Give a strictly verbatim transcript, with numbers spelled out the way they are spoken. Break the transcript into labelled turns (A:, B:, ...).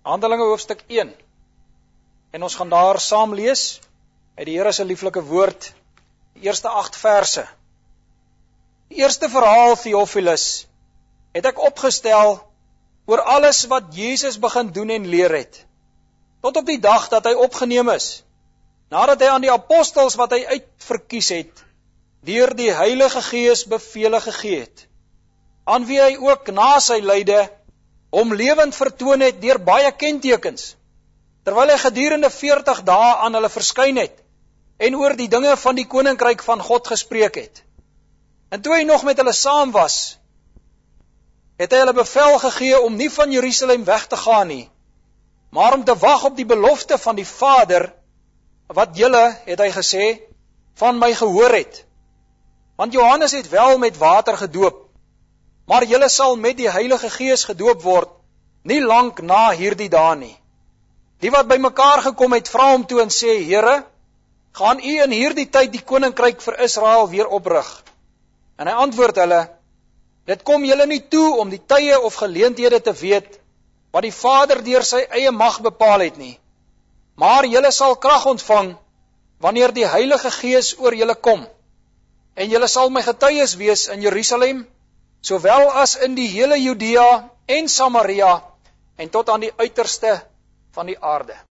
A: Handelinge hoofstuk een. En ons gaan daar saam lees uit die Here se lieflike woord, die eerste agt verse. Die eerste verhaal, Theophilus, het ek opgestel oor alles wat Jesus begin doen en leer het, tot op die dag dat hy opgeneem is, nadat hy aan die apostels wat hy uitverkies het, deur die Heilige Gees bevele gegee het, aan wie hy ook na sy lyde hom lewend vertoon het deur baie kentekens, terwyl hy gedurende veertig dae aan hulle verskyn het, en oor die dinge van die koninkryk van God gespreek het. En toe hy nog met hulle saam was, het hy hulle bevel gegee om nie van Jerusalem weg te gaan nie, maar om te wag op die belofte van die Vader, wat julle, het hy gesê, van my gehoor het. Want Johannes het wel met water gedoop, maar julle sal met die Heilige Gees gedoop word, nie lank na hierdie dae nie. Die wat by mekaar gekom het, vra hom toe en sê, Here, gaan u in hierdie tyd die koninkryk vir Israel weer oprig? En hy antwoord hulle, dit kom julle nie toe om die tye of geleenthede te weet, wat die Vader deur sy eie mag bepaal het nie. Maar julle sal krag ontvang, wanneer die Heilige Gees oor julle kom. En julle sal my getuies wees in Jerusalem, sowel as in die hele Judea en Samaria, en tot aan die uiterste van die aarde.